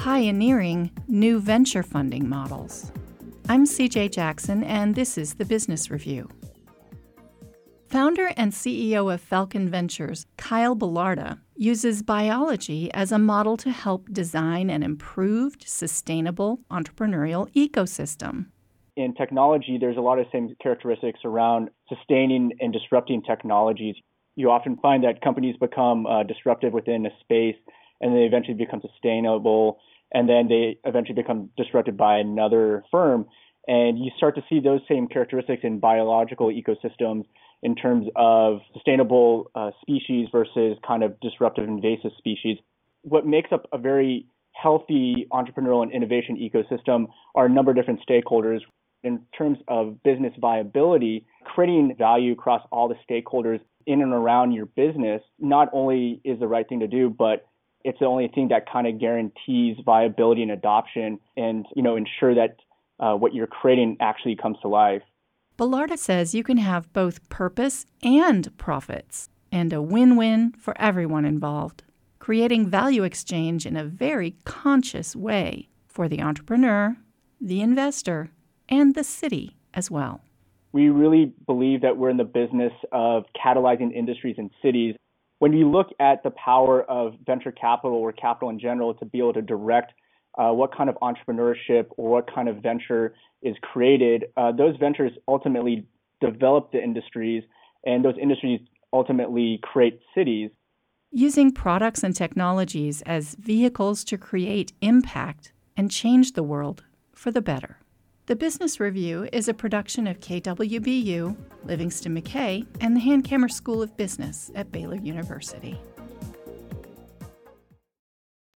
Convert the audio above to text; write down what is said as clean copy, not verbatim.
pioneering new venture funding models. I'm CJ Jackson, and this is the Business Review. Founder and CEO of Falcon Ventures, Kyle Belarda, uses biology as a model to help design an improved, sustainable entrepreneurial ecosystem. In technology, there's a lot of same characteristics around sustaining and disrupting technologies. You often find that companies become disruptive within a space, and they eventually become sustainable, and then they eventually become disrupted by another firm. And you start to see those same characteristics in biological ecosystems in terms of sustainable species versus kind of disruptive invasive species. What makes up a very healthy entrepreneurial and innovation ecosystem are a number of different stakeholders. In terms of business viability, creating value across all the stakeholders in and around your business not only is the right thing to do, but it's the only thing that kind of guarantees viability and adoption and, ensure that what you're creating actually comes to life. Belarda says you can have both purpose and profits, and a win-win for everyone involved, creating value exchange in a very conscious way for the entrepreneur, the investor, and the city as well. We really believe that we're in the business of catalyzing industries and cities. When you look at the power of venture capital or capital in general to be able to direct what kind of entrepreneurship or what kind of venture is created, those ventures ultimately develop the industries, and those industries ultimately create cities. Using products and technologies as vehicles to create impact and change the world for the better. The Business Review is a production of KWBU, Livingston McKay, and the Hankamer School of Business at Baylor University.